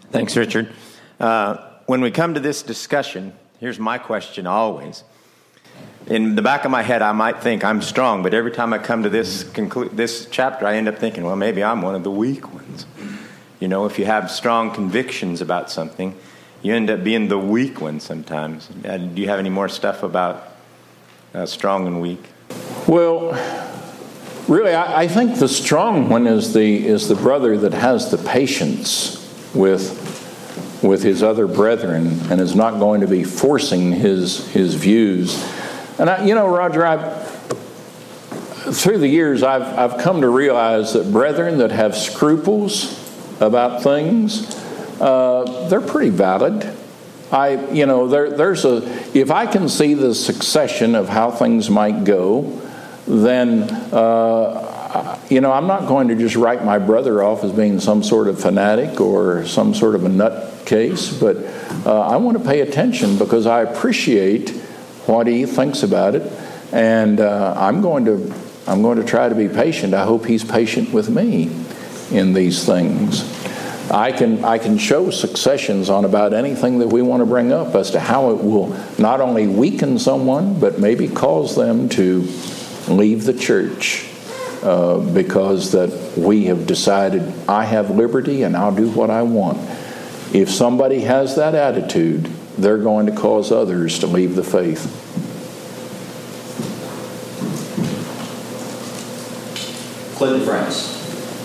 Thanks, Richard. When we come to this discussion, here's my question always. In the back of my head, I might think I'm strong, but every time I come to this chapter, I end up thinking, well, maybe I'm one of the weak ones. You know, if you have strong convictions about something, you end up being the weak one sometimes. Do you have any more stuff about strong and weak? Well, really, I think the strong one is the brother that has the patience with his other brethren and is not going to be forcing his views. And Roger, through the years, I've come to realize that brethren that have scruples about things, they're pretty valid. If I can see the succession of how things might go, then I'm not going to just write my brother off as being some sort of fanatic or some sort of a nutcase, but I want to pay attention because I appreciate what he thinks about it, and I'm going to try to be patient. I hope he's patient with me in these things. I can show successions on about anything that we want to bring up as to how it will not only weaken someone, but maybe cause them to leave the church because that we have decided I have liberty and I'll do what I want. If somebody has that attitude, they're going to cause others to leave the faith. Clinton France.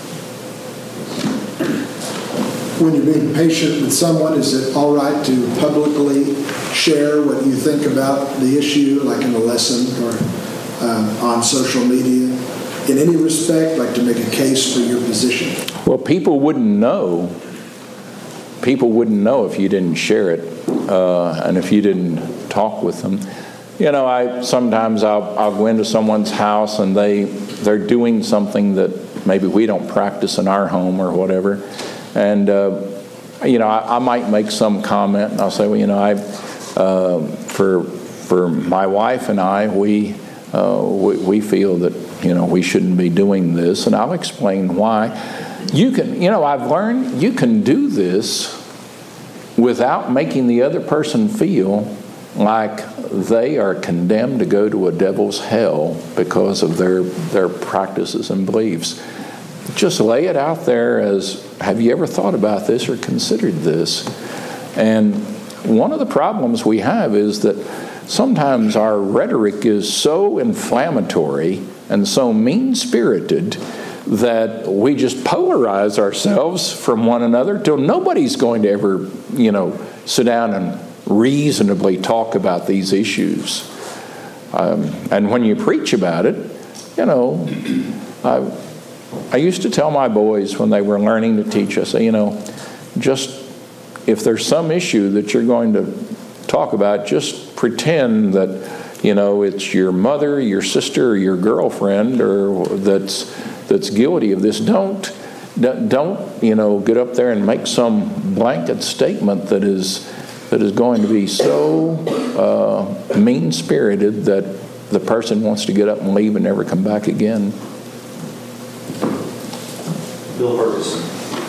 When you're being patient with someone, is it all right to publicly share what you think about the issue, like in a lesson or on social media? In any respect, like to make a case for your position? Well, people wouldn't know. People wouldn't know if you didn't share it, and if you didn't talk with them. Sometimes I'll go into someone's house and they're doing something that maybe we don't practice in our home or whatever, and I might make some comment and I'll say, for my wife and I, we feel that we shouldn't be doing this, and I'll explain why. I've learned you can do this without making the other person feel like they are condemned to go to a devil's hell because of their practices and beliefs. Just lay it out there as, have you ever thought about this or considered this? And one of the problems we have is that sometimes our rhetoric is so inflammatory and so mean-spirited that we just polarize ourselves from one another till nobody's going to ever, sit down and reasonably talk about these issues. And when you preach about it, I used to tell my boys when they were learning to teach, I say, just if there's some issue that you're going to talk about, just pretend that, it's your mother, your sister, or your girlfriend, or that's guilty of this. Don't get up there and make some blanket statement that is going to be so mean-spirited that the person wants to get up and leave and never come back again. Bill Ferguson.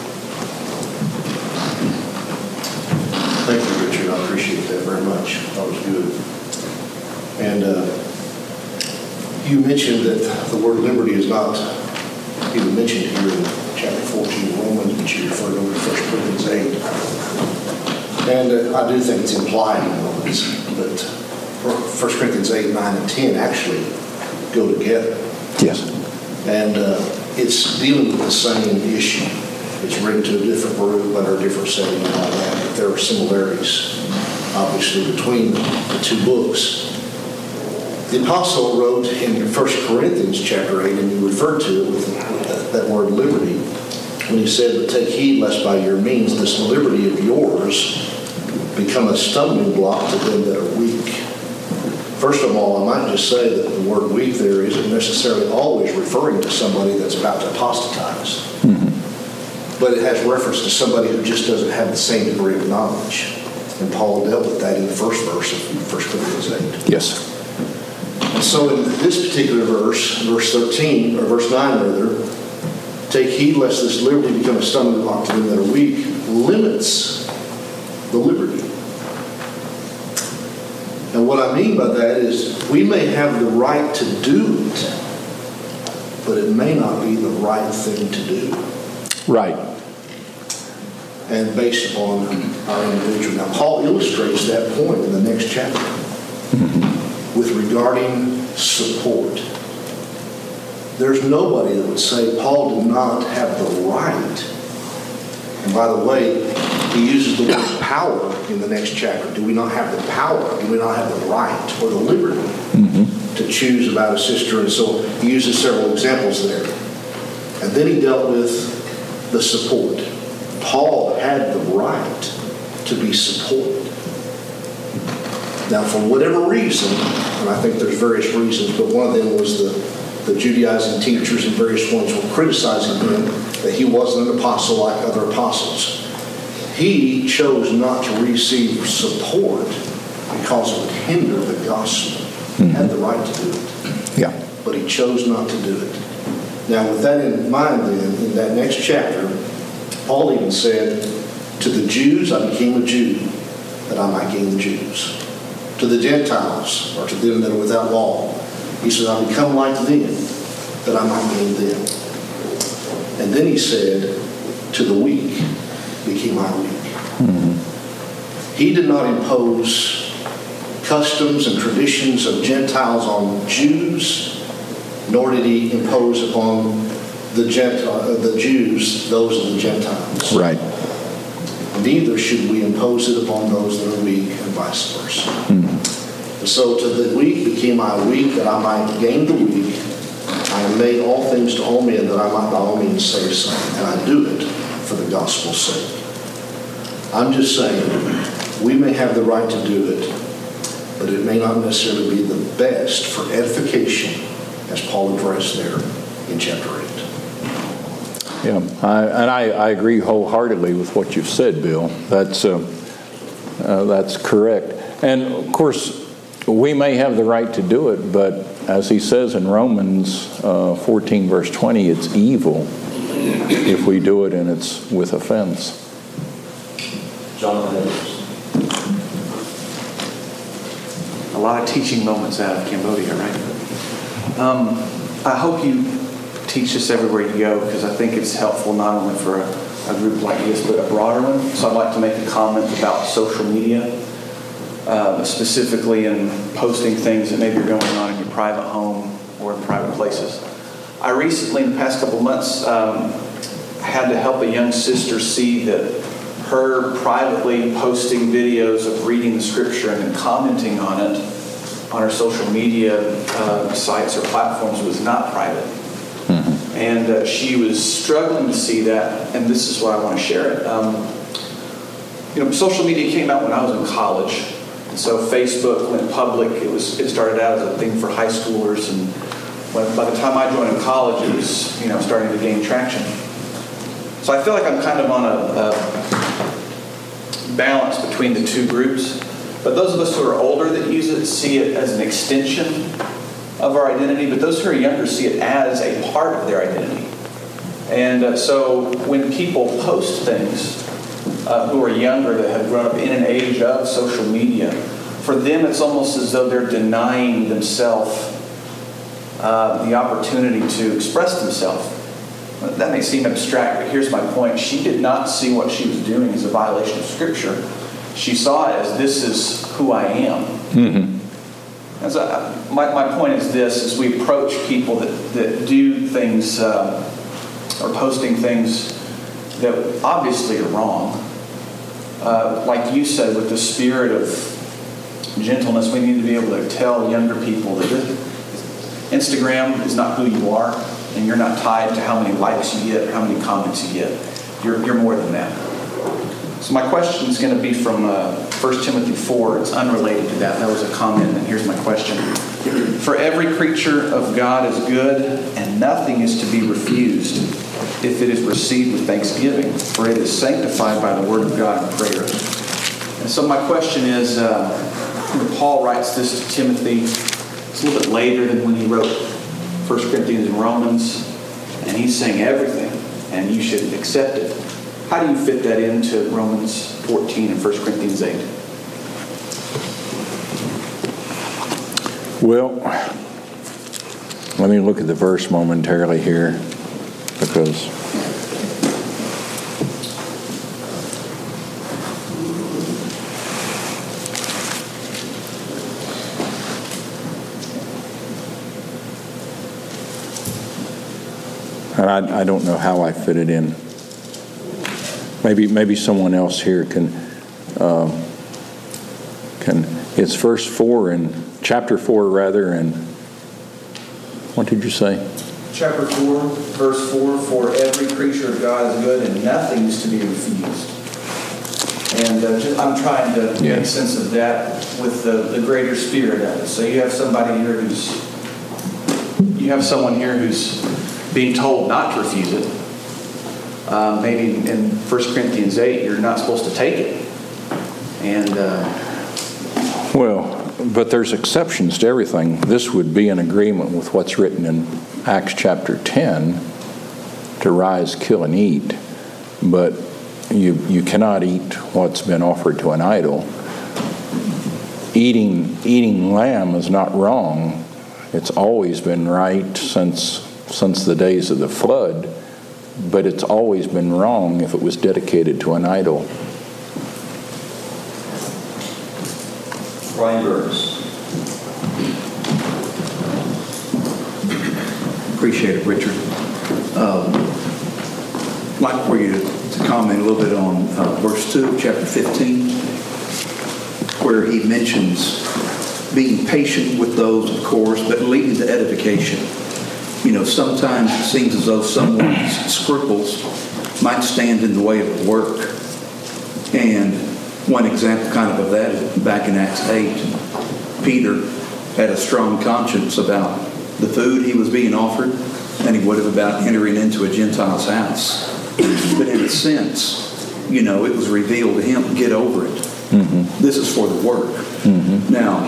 Thank you, Richard. I appreciate that very much. That was good. And you mentioned that the word liberty is not even mentioned here in chapter 14 of Romans, but you referred over to 1 Corinthians 8. And I do think it's implied in Romans, but 1 Corinthians 8, 9, and 10 actually go together. Yes. And it's dealing with the same issue. It's written to a different group under a different setting and all that, but there are similarities, obviously, between the two books. The apostle wrote in 1 Corinthians chapter 8, and you referred to it with that word liberty, when he said, "But take heed lest by your means this liberty of yours become a stumbling block to them that are weak." First of all, I might just say that the word weak there isn't necessarily always referring to somebody that's about to apostatize. Mm-hmm. But it has reference to somebody who just doesn't have the same degree of knowledge. And Paul dealt with that in the first verse of 1 Corinthians 8. Yes. And so in this particular verse, verse 13, or verse 9 rather, take heed lest this liberty become a stumbling block to them that are weak. limits the liberty. And what I mean by that is we may have the right to do it, but it may not be the right thing to do. Right. And based upon our individual. Now, Paul illustrates that point in the next chapter with regarding support. There's nobody that would say Paul did not have the right. And by the way, he uses the word power in the next chapter. Do we not have the power? Do we not have the right or the liberty to choose about a sister? And so he uses several examples there. And then he dealt with the support. Paul had the right to be supported. Now, for whatever reason, and I think there's various reasons, but one of them was the Judaizing teachers and various ones were criticizing him that he wasn't an apostle like other apostles. He chose not to receive support because it would hinder the gospel. He had the right to do it. Yeah. But he chose not to do it. Now, with that in mind then, in that next chapter, Paul even said, to the Jews I became a Jew, that I might gain the Jews. To the Gentiles, or to them that are without law, he said, I become like them, that I might gain them. And then he said, to the weak became I weak. He did not impose customs and traditions of Gentiles on Jews, nor did he impose upon the Jews those of the Gentiles. Right. Neither should we impose it upon those that are weak, and vice versa. So to the weak became I weak, that I might gain the weak. I have made all things to all men, that I might by all means save some. And I do it for the gospel's sake. I'm just saying, we may have the right to do it, but it may not necessarily be the best for edification, as Paul addressed there in chapter 8. Yeah, I agree wholeheartedly with what you've said, Bill. That's correct. And of course, we may have the right to do it, but as he says in Romans 14, verse 20, it's evil if we do it and it's with offense. Jonathan Edwards. A lot of teaching moments out of Cambodia, right? I hope you teach this everywhere you go, because I think it's helpful not only for a group like this, but a broader one. So I'd like to make a comment about social media, specifically in posting things that maybe are going on in your private home or in private places. I recently, in the past couple months, had to help a young sister see that her privately posting videos of reading the scripture and then commenting on it on her social media sites or platforms was not private. And she was struggling to see that, and this is why I want to share it. Social media came out when I was in college, and so Facebook went public. It started out as a thing for high schoolers, and by the time I joined in college, it was starting to gain traction. So I feel like I'm kind of on a balance between the two groups. But those of us who are older that use it see it as an extension of our identity, but those who are younger see it as a part of their identity. And so when people post things who are younger that have grown up in an age of social media, for them it's almost as though they're denying themselves the opportunity to express themselves. That may seem abstract, but here's my point. She did not see what she was doing as a violation of Scripture. She saw it as, this is who I am. And so my point is this: as we approach people that do things or posting things that obviously are wrong, like you said, with the spirit of gentleness, we need to be able to tell younger people that Instagram is not who you are, and you're not tied to how many likes you get or how many comments you get. You're more than that. So my question is going to be from 1 Timothy 4. It's unrelated to that. That was a comment, and here's my question. For every creature of God is good, and nothing is to be refused if it is received with thanksgiving, for it is sanctified by the word of God and prayer. And so my question is, Paul writes this to Timothy. It's a little bit later than when he wrote 1 Corinthians and Romans, and he's saying everything, and you should accept it. how do you fit that into Romans 14 and 1 Corinthians 8? Well, let me look at the verse momentarily here, because I don't know how I fit it in. Maybe someone else here can. It's verse 4 in chapter 4 rather, and what did you say? Chapter 4, verse 4, for every creature of God is good and nothing is to be refused. And I'm trying to make sense of that with the greater spirit of it. So you have somebody here someone here who's being told not to refuse it. Maybe in 1 Corinthians 8, you're not supposed to take it. And well, but there's exceptions to everything. This would be in agreement with what's written in Acts chapter 10, to rise, kill, and eat. But you cannot eat what's been offered to an idol. Eating lamb is not wrong. It's always been right since the days of the flood, but it's always been wrong if it was dedicated to an idol. Brian Burns. Appreciate it, Richard. I'd like for you to comment a little bit on verse 2 of chapter 15, where he mentions being patient with those, of course, but leading to edification. You know, sometimes it seems as though someone's scruples might stand in the way of the work. And one example kind of that is back in Acts 8. Peter had a strong conscience about the food he was being offered, and he would have about entering into a Gentile's house. But in a sense, you know, it was revealed to him, get over it. Mm-hmm. This is for the work. Mm-hmm. Now,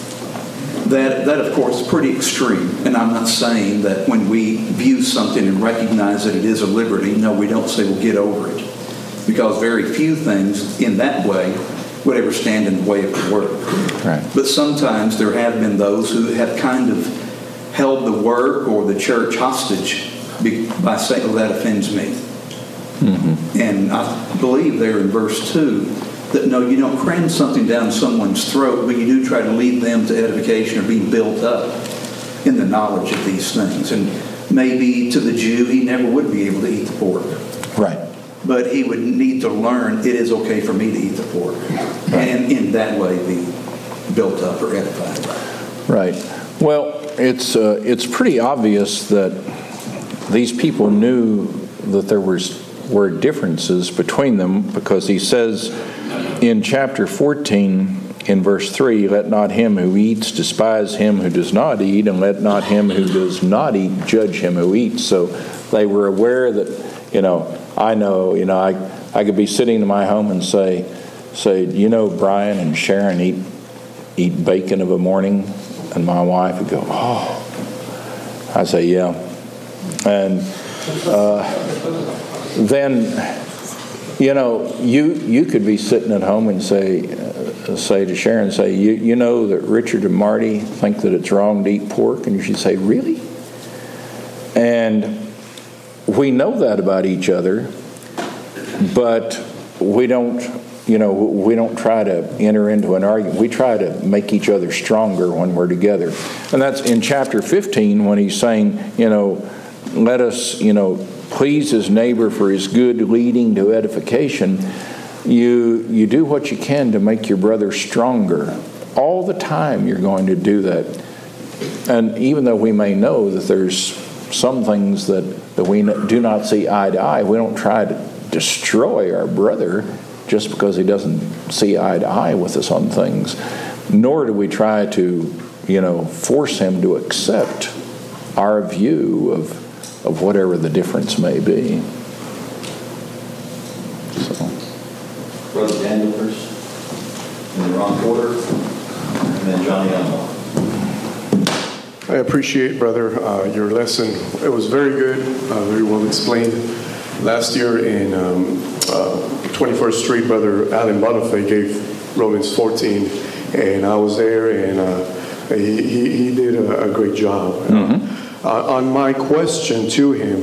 that of course is pretty extreme, and I'm not saying that when we view something and recognize that it is a liberty, no, we don't say, well, get over it, because very few things in that way would ever stand in the way of the work. Right. But sometimes there have been those who have kind of held the work or the church hostage by saying, well, that offends me. Mm-hmm. And I believe there in verse 2 that no, you don't cram something down someone's throat, but you do try to lead them to edification or being built up in the knowledge of these things. And maybe to the Jew, he never would be able to eat the pork. Right. But he would need to learn it is okay for me to eat the pork. Right. And in that way be built up or edified. Right. Well, it's pretty obvious that these people knew that there were differences between them, because he says in chapter 14 in verse 3, let not him who eats despise him who does not eat, and let not him who does not eat judge him who eats. So they were aware that, I could be sitting in my home and say, Brian and Sharon eat bacon of a morning, and my wife would go, oh. I say, yeah. And then, you could be sitting at home and say to Sharon, you know that Richard and Marty think that it's wrong to eat pork, and you should say, really? And we know that about each other, but we don't try to enter into an argument. We try to make each other stronger when we're together. And that's in chapter 15 when he's saying, let us, please his neighbor for his good, leading to edification. You do what you can to make your brother stronger. All the time you're going to do that. And even though we may know that there's some things that we do not see eye to eye, we don't try to destroy our brother just because he doesn't see eye to eye with us on things. Nor do we try to, force him to accept our view of whatever the difference may be. So. Brother Daniel first, and then Ron Porter, and then Johnny Elmore. I appreciate, brother, your lesson. It was very good, very well explained. last year in 21st Street, Brother Alan Bonifay gave Romans 14, and I was there, and he did a great job. On my question to him,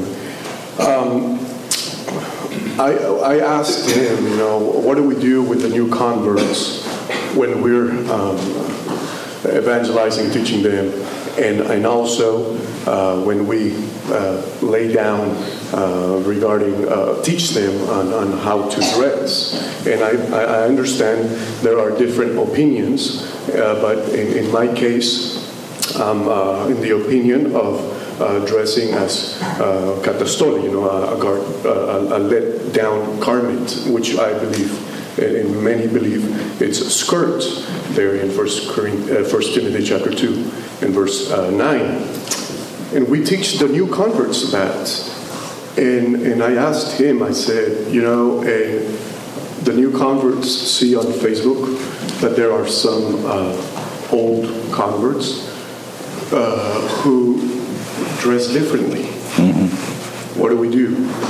I asked him, what do we do with the new converts when we're evangelizing, teaching them, and also when we lay down regarding, teach them on how to dress. And I understand there are different opinions, but in my case, I'm in the opinion of dressing as katastoli, a let-down garment, which I believe, and many believe, it's a skirt there in 1 Timothy chapter 2 and verse 9. And we teach the new converts that. And I asked him, I said, the new converts see on Facebook that there are some old converts who dress differently. What do we do?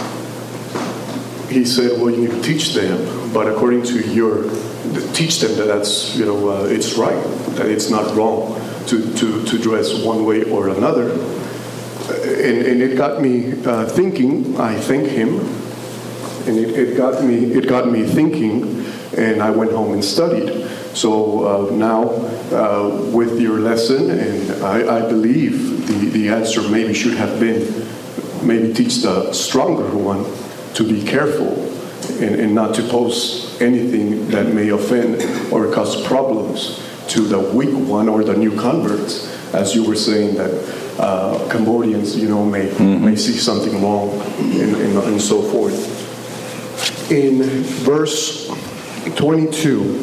He said, well, you need to teach them, but according to teach them that that's, it's right, that it's not wrong to dress one way or another. And it got me thinking. I thank him, and it got me thinking, and I went home and studied. So now, with your lesson, and I believe the answer maybe should have been, maybe teach the stronger one to be careful and not to post anything that may offend or cause problems to the weak one or the new converts, as you were saying that Cambodians, may see something wrong and so forth. In verse 22,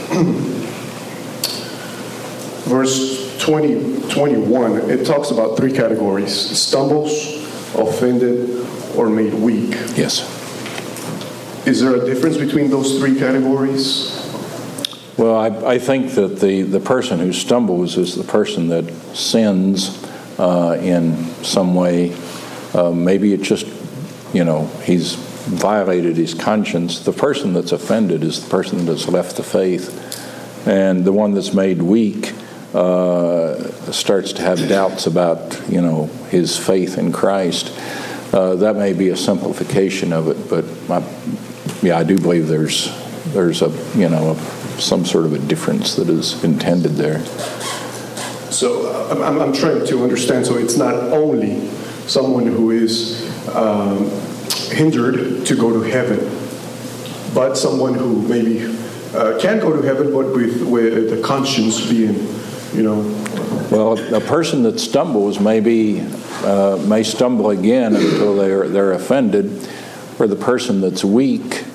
verse 21, it talks about three categories: stumbles, offended, or made weak. Yes. Is there a difference between those three categories? Well, I think that the person who stumbles is the person that sins in some way. Maybe it just, he's violated his conscience. The person that's offended is the person that's left the faith. And the one that's made weak starts to have doubts about, his faith in Christ. That may be a simplification of it, but I do believe there's a, some sort of a difference that is intended there. So I'm trying to understand. So it's not only someone who is hindered to go to heaven, but someone who maybe can go to heaven, but with the conscience being, Well, a person that stumbles may stumble again until they're offended, where the person that's weak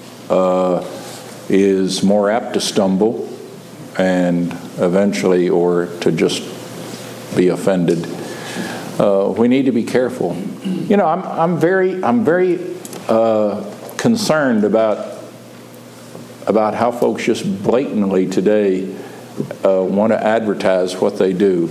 is more apt to stumble and eventually, or to just be offended. We need to be careful. I'm very concerned about how folks just blatantly today want to advertise what they do.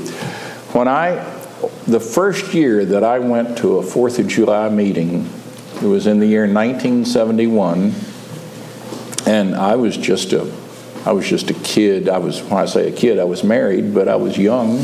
The first year that I went to a 4th of July meeting, it was in the year 1971, and I was just a kid. When I say a kid, I was married, but I was young.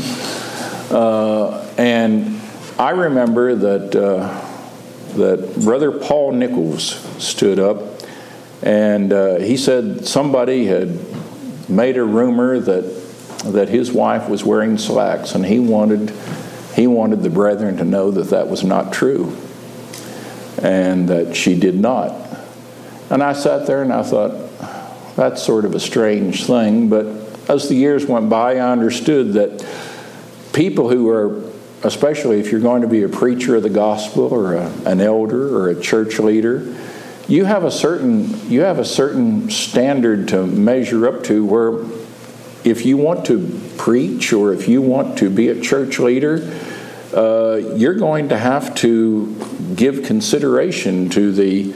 And I remember that Brother Paul Nichols stood up, and he said somebody had made a rumor that his wife was wearing slacks, and he wanted the brethren to know that was not true, and that she did not. And I sat there and I thought, that's sort of a strange thing. But as the years went by, I understood that people who are, especially if you're going to be a preacher of the gospel or an elder or a church leader, you have a certain standard to measure up to, where if you want to preach or if you want to be a church leader, you're going to have to give consideration to the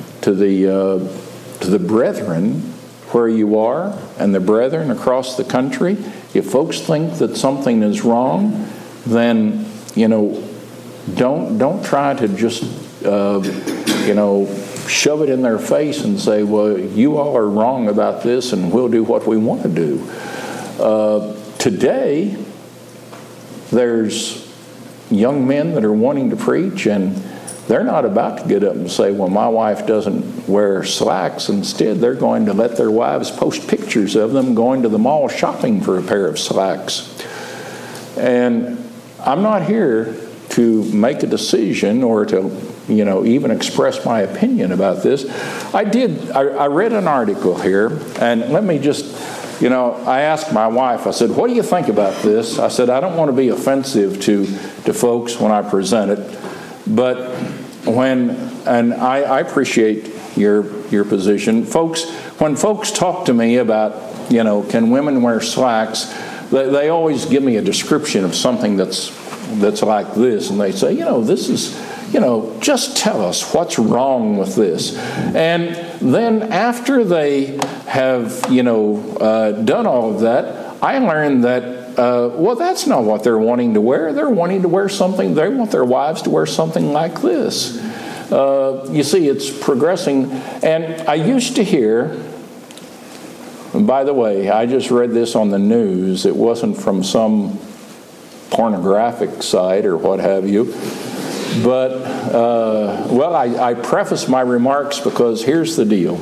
brethren where you are and the brethren across the country. If folks think that something is wrong, then don't try to just shove it in their face and say, well, you all are wrong about this and we'll do what we want to do. Today, there's young men that are wanting to preach, and they're not about to get up and say, well, my wife doesn't wear slacks. Instead, they're going to let their wives post pictures of them going to the mall shopping for a pair of slacks. And I'm not here to make a decision or to, even express my opinion about this. I read an article here, and let me just, I asked my wife, I said, what do you think about this? I said, I don't want to be offensive to folks when I present it, but and I appreciate your position. When folks talk to me about, can women wear slacks, they always give me a description of something that's like this, and they say, this is, just tell us what's wrong with this. And then after they have, done all of that, I learned that, that's not what they're wanting to wear. They're wanting to wear something, they want their wives to wear something like this. You see, it's progressing. And I used to hear, and by the way, I just read this on the news. It wasn't from some pornographic site or what have you. But, I preface my remarks because here's the deal.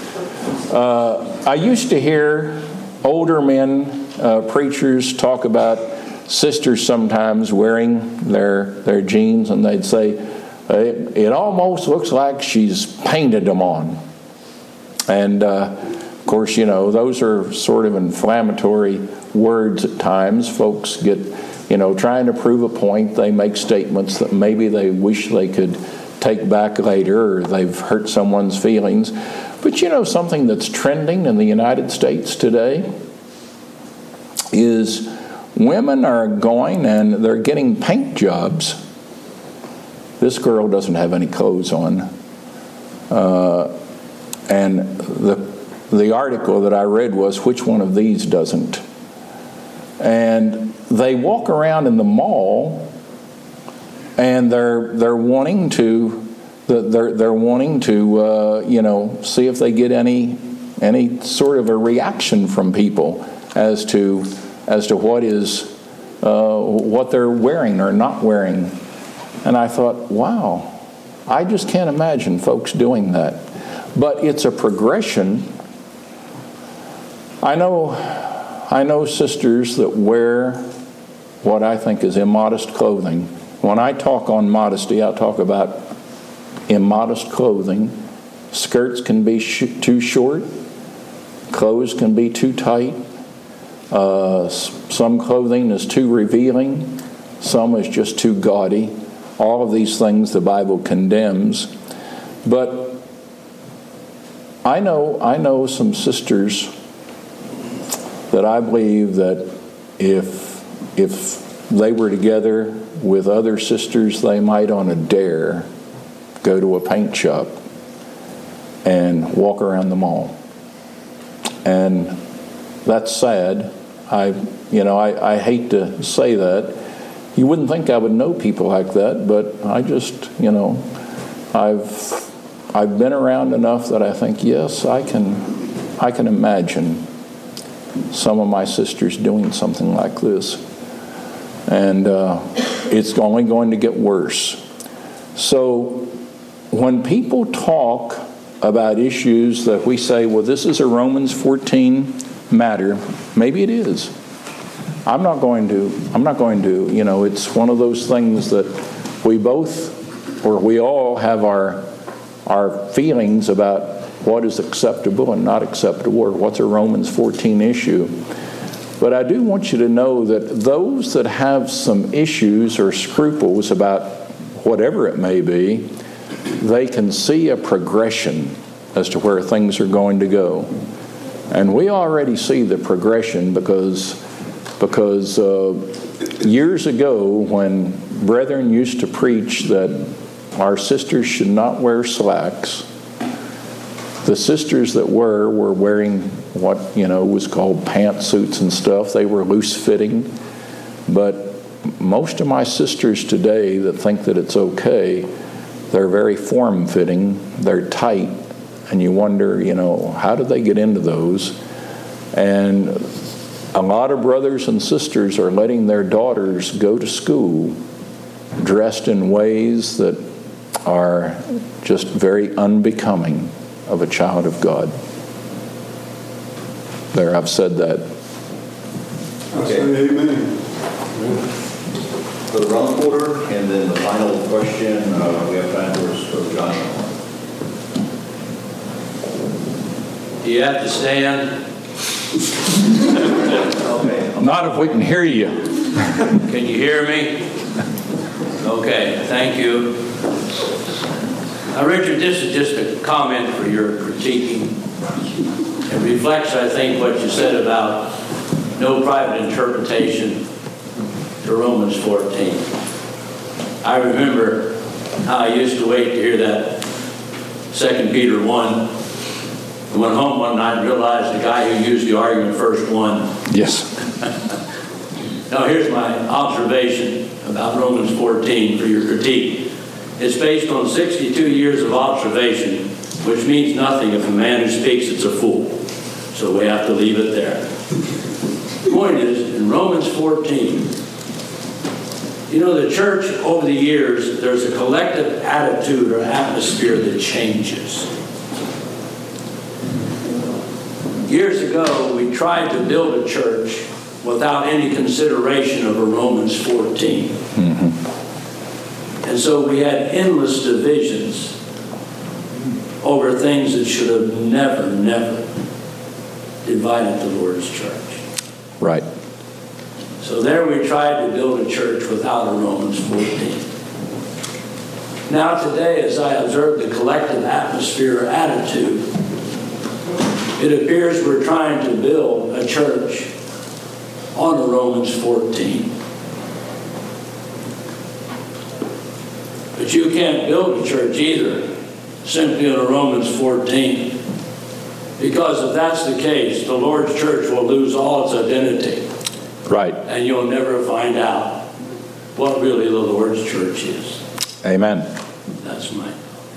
I used to hear older men, preachers, talk about sisters sometimes wearing their jeans, and they'd say, it almost looks like she's painted them on. And, of course, those are sort of inflammatory words at times. Folks get trying to prove a point. They make statements that maybe they wish they could take back later, or they've hurt someone's feelings. But something that's trending in the United States today is women are going and they're getting paint jobs. This girl doesn't have any clothes on. And the article that I read was, which one of these doesn't? And they walk around in the mall, and they're wanting to see if they get any sort of a reaction from people as to what they're wearing or not wearing. And I thought, wow, I just can't imagine folks doing that. But it's a progression. I know sisters that wear what I think is immodest clothing. When I talk on modesty, I talk about immodest clothing. Skirts can be too short. Clothes can be too tight. Some clothing is too revealing. Some is just too gaudy. All of these things the Bible condemns. But I know some sisters that I believe that if they were together with other sisters, they might on a dare go to a paint shop and walk around the mall. And that's sad. I hate to say that. You wouldn't think I would know people like that, but I just, I've been around enough that I think, yes, I can imagine some of my sisters doing something like this. And it's only going to get worse. So when people talk about issues that we say, well, this is a Romans 14 matter, maybe it is. I'm not going to, it's one of those things that we all have our feelings about what is acceptable and not acceptable, or what's a Romans 14 issue. But I do want you to know that those that have some issues or scruples about whatever it may be, they can see a progression as to where things are going to go. And we already see the progression because years ago, when brethren used to preach that our sisters should not wear slacks, the sisters that were wearing what was called pantsuits and stuff. They were loose-fitting. But most of my sisters today that think that it's okay, They're very form-fitting. They're tight. And you wonder, how did they get into those? And a lot of brothers and sisters are letting their daughters go to school dressed in ways that are just very unbecoming of a child of God. There, I've said that. Okay. Amen. For the wrong quarter, and then the final question we have time for Johnny. Do you have to stand? Okay. Not if we can hear you. Can you hear me? Okay, thank you. Now, Richard, this is just a comment for your critiquing. It reflects, I think, what you said about no private interpretation to Romans 14. I remember how I used to wait to hear that 2 Peter 1. I went home one night and realized the guy who used the argument first won. Yes. Now, here's my observation about Romans 14 for your critique. It's based on 62 years of observation, which means nothing if a man who speaks is a fool. So we have to leave it there. The point is, in Romans 14, the church over the years, there's a collective attitude or atmosphere that changes. Years ago, we tried to build a church without any consideration of a Romans 14. And so we had endless divisions over things that should have never divided the Lord's church. Right. So there we tried to build a church without a Romans 14. Now today, as I observe the collective atmosphere or attitude, it appears we're trying to build a church on a Romans 14. But you can't build a church either simply on a Romans 14. Because if that's the case, the Lord's church will lose all its identity. Right. And you'll never find out what really the Lord's church is. Amen. That's my...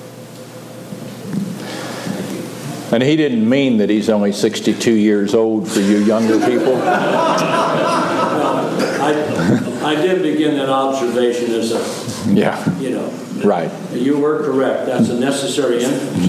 And he didn't mean that he's only 62 years old for you younger people. I did begin that observation as a, Right. You were correct. That's a necessary inference.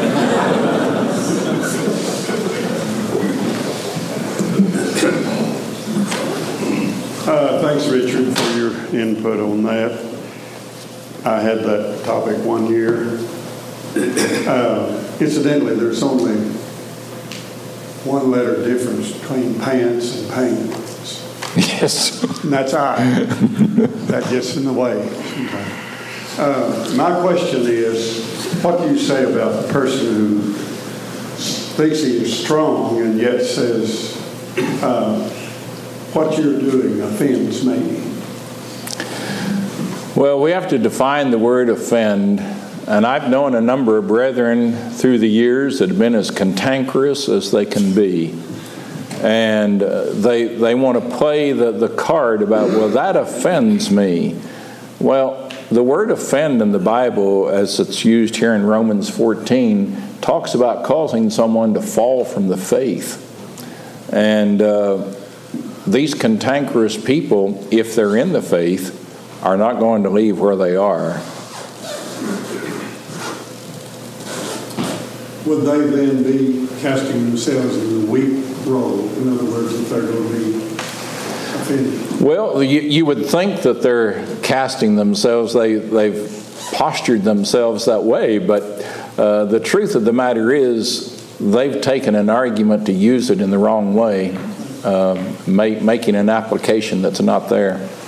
Thanks, Richard, for your input on that. I had that topic one year. Incidentally, there's only one letter difference between pants and pants. Yes. And that's I. That gets in the way sometimes. My question is, what do you say about the person who thinks he is strong and yet says, what you're doing offends me? Well, we have to define the word offend. And I've known a number of brethren through the years that have been as cantankerous as they can be. And they want to play the card about, well, that offends me. Well, the word offend in the Bible, as it's used here in Romans 14, talks about causing someone to fall from the faith. And these cantankerous people, if they're in the faith, are not going to leave where they are. Would they then be casting themselves in the weak role? In other words, if they're going to be offended? Well, you would think that they're casting themselves, they've postured themselves that way, but the truth of the matter is they've taken an argument to use it in the wrong way, making an application that's not there.